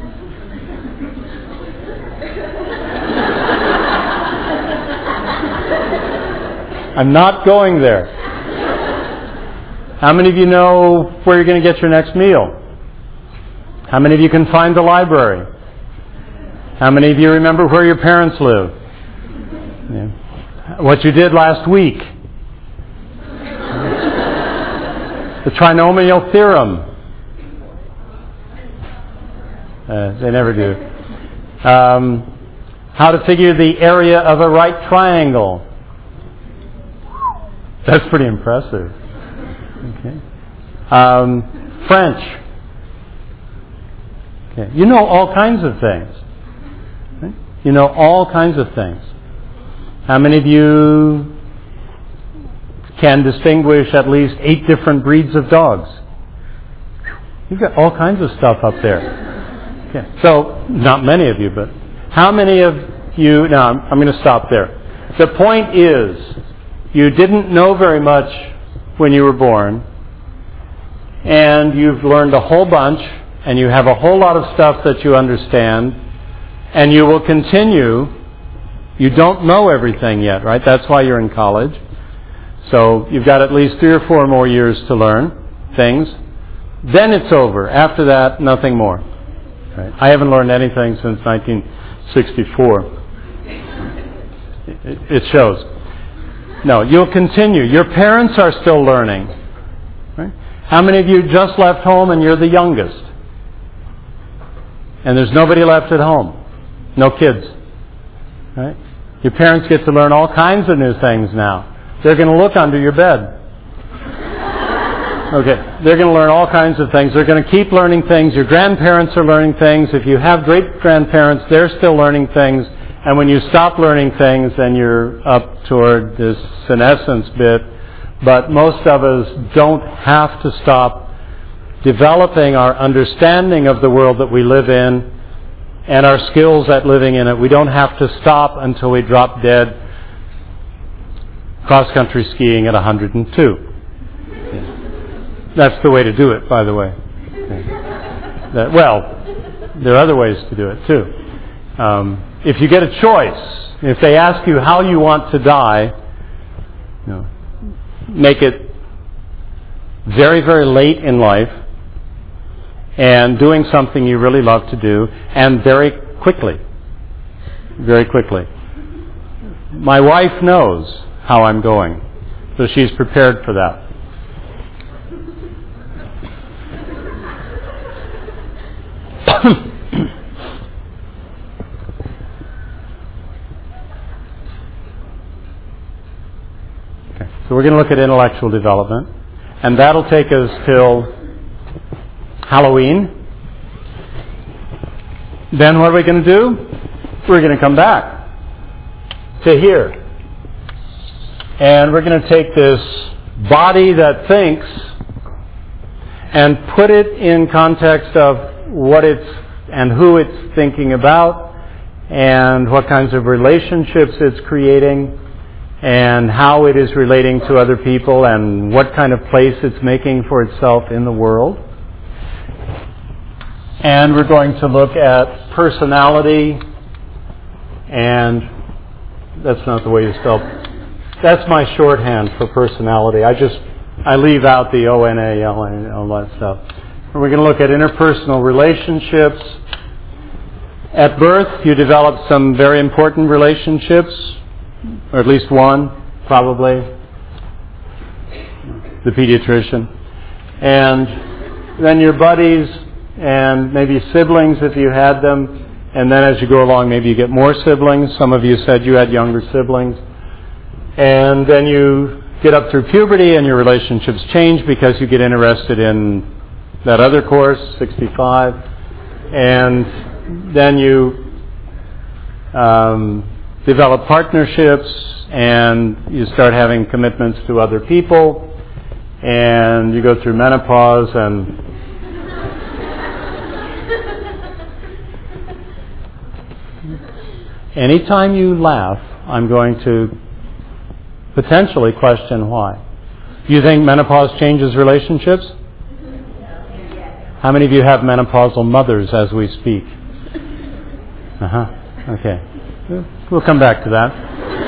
I'm not going there. How many of you know where you're going to get your next meal? How many of you can find the library? How many of you remember where your parents live? Yeah. What you did last week? The trinomial theorem. Uh, they never do. Um, how to figure the area of a right triangle. That's pretty impressive. Okay. Um, French. Okay. You know all kinds of things. Okay. You know all kinds of things. How many of you can distinguish at least eight different breeds of dogs? You've got all kinds of stuff up there. Okay. So, not many of you, but how many of you... Now, I'm, I'm going to stop there. The point is, you didn't know very much when you were born, and you've learned a whole bunch, and you have a whole lot of stuff that you understand, and you will continue. You don't know everything yet, right? That's why you're in college. So you've got at least three or four more years to learn things. Then it's over. After that, nothing more. Right? I haven't learned anything since nineteen sixty-four. It, it shows. No, you'll continue. Your parents are still learning. Right? How many of you just left home and you're the youngest? And there's nobody left at home. No kids. Right? Your parents get to learn all kinds of new things now. They're going to look under your bed. Okay, they're going to learn all kinds of things. They're going to keep learning things. Your grandparents are learning things. If you have great-grandparents, they're still learning things. And when you stop learning things, then you're up toward this senescence bit. But most of us don't have to stop developing our understanding of the world that we live in and our skills at living in it. We don't have to stop until we drop dead cross-country skiing at one hundred two. That's the way to do it, by the way. That, well, there are other ways to do it, too. Um, if you get a choice, if they ask you how you want to die, you know, make it very, very late in life and doing something you really love to do, and very quickly. Very quickly. My wife knows how I'm going, so she's prepared for that. Okay, so we're going to look at intellectual development, and that'll take us till Halloween. Then what are we going to do? We're going to come back to here. And we're going to take this body that thinks and put it in context of what it's and who it's thinking about and what kinds of relationships it's creating and how it is relating to other people and what kind of place it's making for itself in the world. And we're going to look at personality, and that's not the way you spell. That's my shorthand for personality. I just I leave out the O N A L and all that stuff. We're going to look at interpersonal relationships. At birth, you develop some very important relationships, or at least one, probably, the pediatrician. And then your buddies and maybe siblings if you had them. And then as you go along, maybe you get more siblings. Some of you said you had younger siblings. And then you get up through puberty and your relationships change because you get interested in that other course, sixty-five, and then you um, develop partnerships and you start having commitments to other people, and you go through menopause, and anytime you laugh, I'm going to potentially question why. Do you think menopause changes relationships? How many of you have menopausal mothers as we speak? Uh-huh. Okay. We'll come back to that.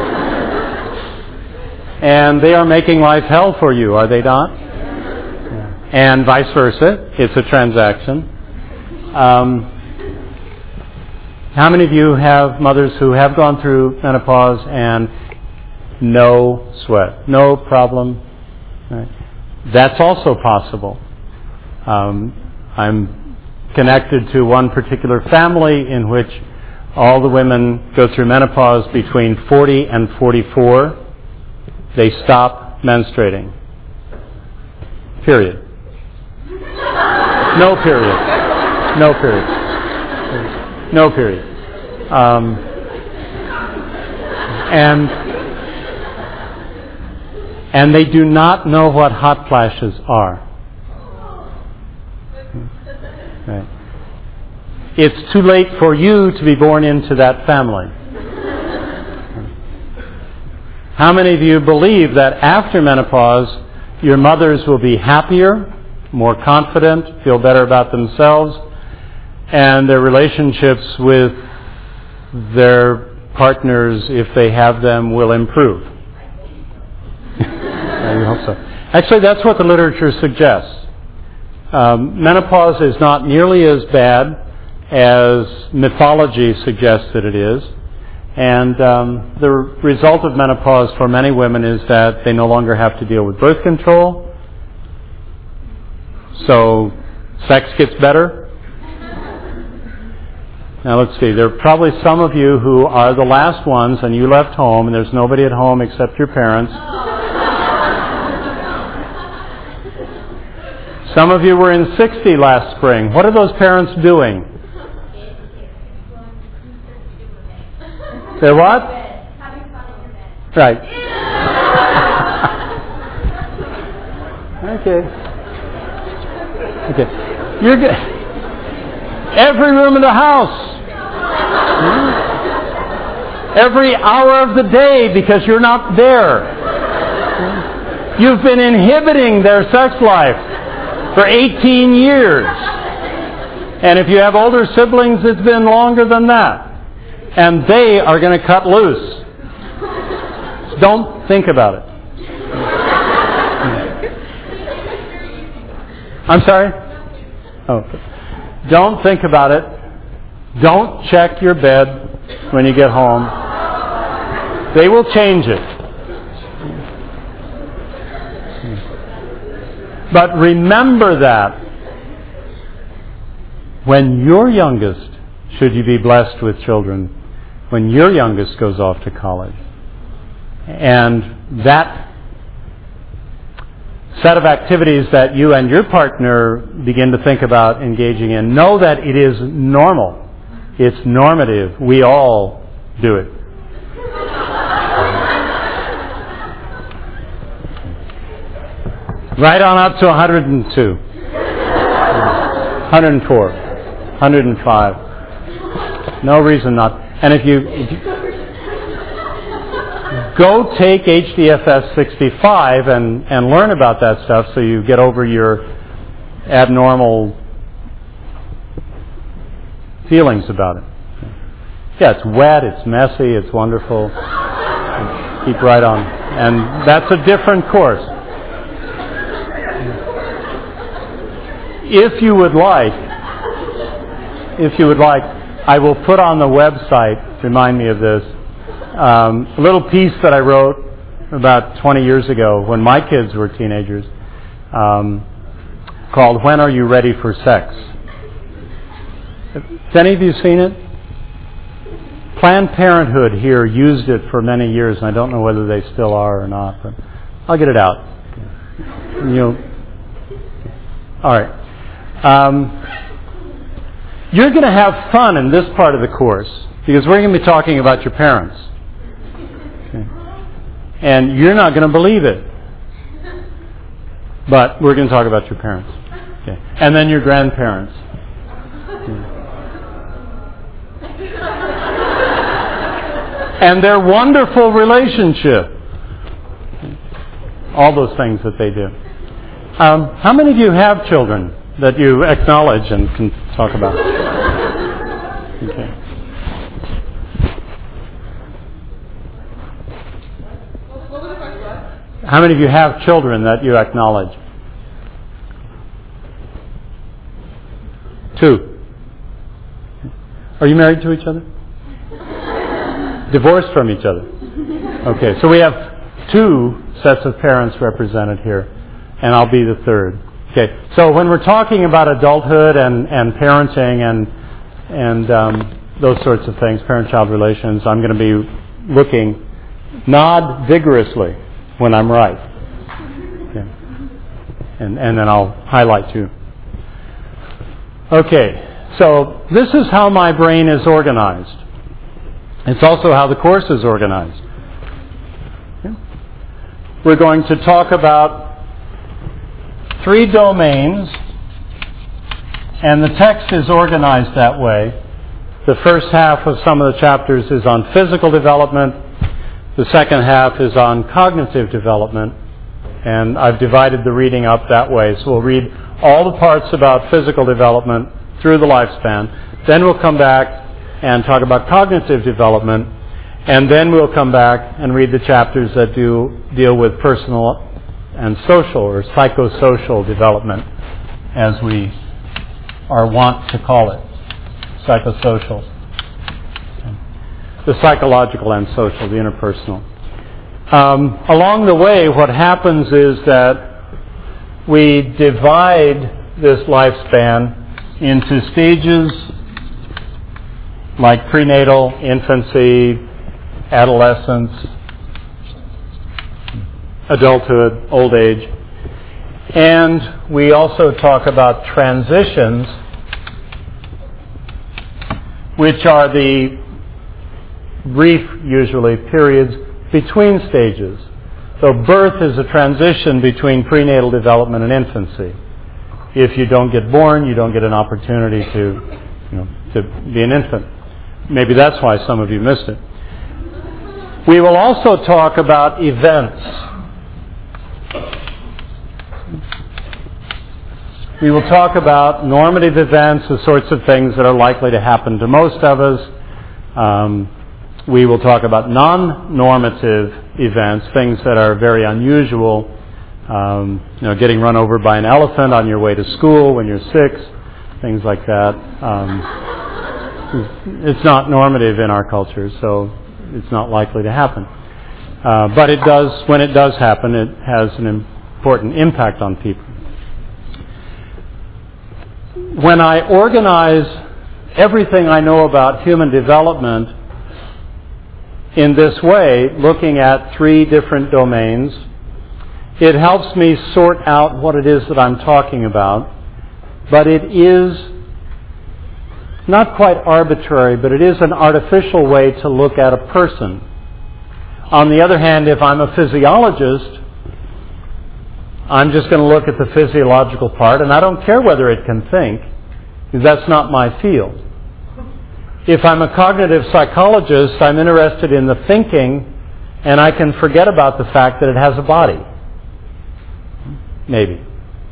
And they are making life hell for you, are they not? Yeah. And vice versa. It's a transaction. Um, how many of you have mothers who have gone through menopause and no sweat, no problem? Right. That's also possible. Um, I'm connected to one particular family in which all the women go through menopause between forty and forty-four. They stop menstruating. Period. No period. No period. No period. Um, and and they do not know what hot flashes are. Right. It's too late for you to be born into that family. How many of you believe that after menopause, your mothers will be happier, more confident, feel better about themselves, and their relationships with their partners, if they have them, will improve. I hope so. Actually, that's what the literature suggests. Um, menopause is not nearly as bad as mythology suggests that it is. And um, the result of menopause for many women is that they no longer have to deal with birth control. So sex gets better. Now let's see, there are probably some of you who are the last ones and you left home and there's nobody at home except your parents. Some of you were in sixty last spring. What are those parents doing? They're what? Right. Okay. Okay. You're good. Every room in the house. Every hour of the day because you're not there. You've been inhibiting their sex life for eighteen years. And if you have older siblings, it's been longer than that. And they are going to cut loose. Don't think about it. I'm sorry? Oh. Don't think about it. Don't check your bed when you get home. They will change it. But remember that when your youngest, should you be blessed with children, when your youngest goes off to college, and that set of activities that you and your partner begin to think about engaging in, know that it is normal. It's normative. We all do it. Right on up to one hundred two, one hundred four, one hundred five. No reason not. And if you, if you go take H D F S sixty-five and, and learn about that stuff so you get over your abnormal feelings about it. Yeah, it's wet, it's messy, it's wonderful. Keep right on. And that's a different course. If you would like, if you would like, I will put on the website, remind me of this, um, a little piece that I wrote about twenty years ago when my kids were teenagers, um, called When Are You Ready for Sex? Has any of you seen it? Planned Parenthood here used it for many years, and I don't know whether they still are or not, but I'll get it out. You know, all right. Um, you're going to have fun in this part of the course because we're going to be talking about your parents. Okay. And you're not going to believe it. But we're going to talk about your parents. Okay. And then your grandparents. Okay. And their wonderful relationship. All those things that they do. Um, how many of you have children that you acknowledge and can talk about? Okay. How many of you have children that you acknowledge? Two. Are you married to each other? Divorced from each other? Okay, so we have two sets of parents represented here, and I'll be the third. Okay, so when we're talking about adulthood and, and parenting and and um, those sorts of things, parent-child relations, I'm going to be looking, nod vigorously when I'm right. Okay. And, and then I'll highlight you. Okay, so this is how my brain is organized. It's also how the course is organized. Okay. We're going to talk about three domains, and the text is organized that way. The first half of some of the chapters is on physical development. The second half is on cognitive development. And I've divided the reading up that way. So we'll read all the parts about physical development through the lifespan. Then we'll come back and talk about cognitive development. And then we'll come back and read the chapters that do deal with personal and social or psychosocial development, as we are wont to call it, psychosocial. The psychological and social, the interpersonal. Um, along the way, what happens is that we divide this lifespan into stages like prenatal, infancy, adolescence, adulthood, old age. And we also talk about transitions, which are the brief, usually, periods between stages. So birth is a transition between prenatal development and infancy. If you don't get born, you don't get an opportunity to, you know, to be an infant. Maybe that's why some of you missed it. We will also talk about events. We will talk about normative events, the sorts of things that are likely to happen to most of us. Um, we will talk about non-normative events, things that are very unusual. Um, you know, getting run over by an elephant on your way to school when you're six, things like that. Um, it's not normative in our culture, so it's not likely to happen. Uh, but it does, when it does happen, it has an important impact on people. When I organize everything I know about human development in this way, looking at three different domains, it helps me sort out what it is that I'm talking about. But it is not quite arbitrary, but it is an artificial way to look at a person. On the other hand, if I'm a physiologist, I'm just going to look at the physiological part, and I don't care whether it can think, because that's not my field. If I'm a cognitive psychologist, I'm interested in the thinking, and I can forget about the fact that it has a body. Maybe.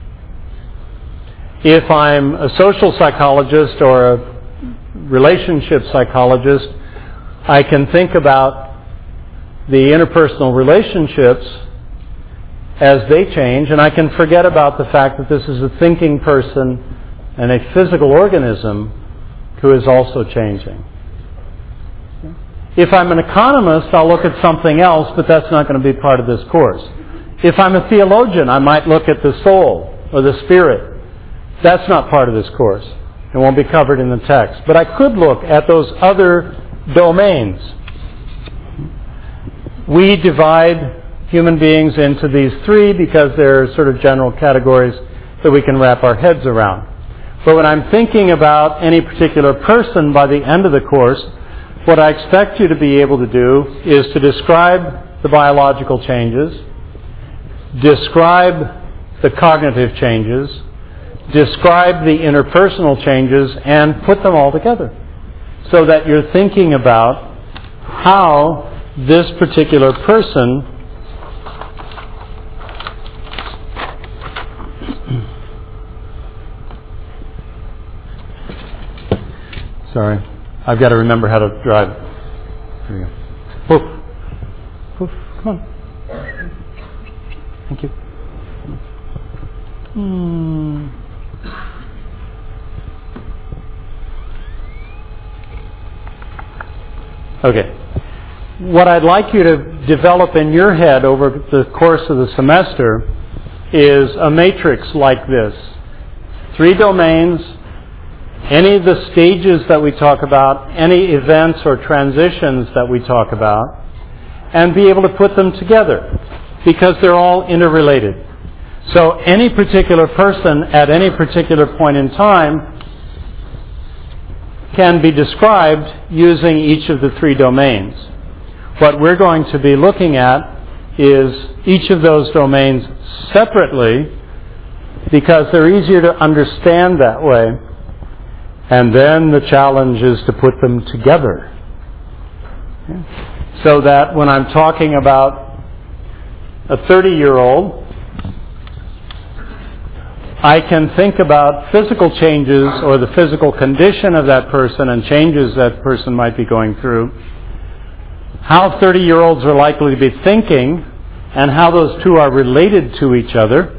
If I'm a social psychologist or a relationship psychologist, I can think about the interpersonal relationships as they change, and I can forget about the fact that this is a thinking person and a physical organism who is also changing. If I'm an economist, I'll look at something else, but that's not going to be part of this course. If I'm a theologian, I might look at the soul or the spirit. That's not part of this course. It won't be covered in the text. But I could look at those other domains. We divide human beings into these three because they're sort of general categories that we can wrap our heads around. But when I'm thinking about any particular person by the end of the course, what I expect you to be able to do is to describe the biological changes, describe the cognitive changes, describe the interpersonal changes, and put them all together so that you're thinking about how this particular person sorry, I've got to remember how to drive. Here we go. Poof. Poof. Come on. Thank you. Hmm. Okay. What I'd like you to develop in your head over the course of the semester is a matrix like this. Three domains, any of the stages that we talk about, any events or transitions that we talk about, and be able to put them together because they're all interrelated. So any particular person at any particular point in time can be described using each of the three domains. What we're going to be looking at is each of those domains separately because they're easier to understand that way. And then the challenge is to put them together. So that when I'm talking about a thirty-year-old I can think about physical changes or the physical condition of that person and changes that person might be going through, how thirty-year-olds are likely to be thinking, and how those two are related to each other,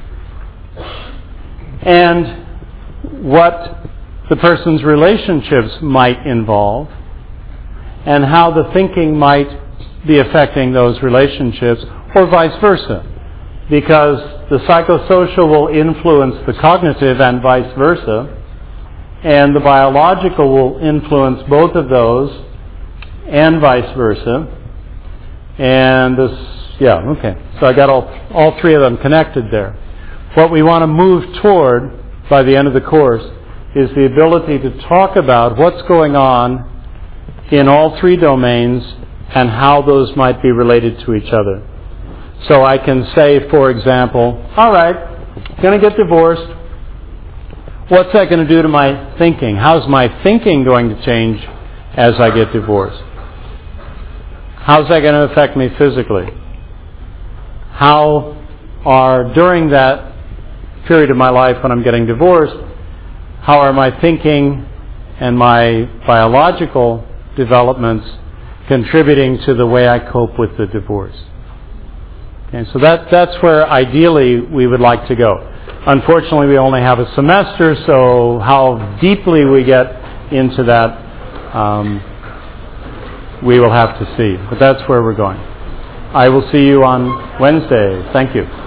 and what the person's relationships might involve, and how the thinking might be affecting those relationships, or vice versa. Because the psychosocial will influence the cognitive and vice versa, and the biological will influence both of those and vice versa. And this, yeah, okay. So I got all, all three of them connected there. What we want to move toward by the end of the course is the ability to talk about what's going on in all three domains and how those might be related to each other. So I can say, for example, all right, going to get divorced. What's that going to do to my thinking? How's my thinking going to change as I get divorced? How's that going to affect me physically? How are, during that period of my life when I'm getting divorced, how are my thinking and my biological developments contributing to the way I cope with the divorce? Okay, so that, that's where ideally we would like to go. Unfortunately, we only have a semester, so how deeply we get into that, um, we will have to see. But that's where we're going. I will see you on Wednesday. Thank you.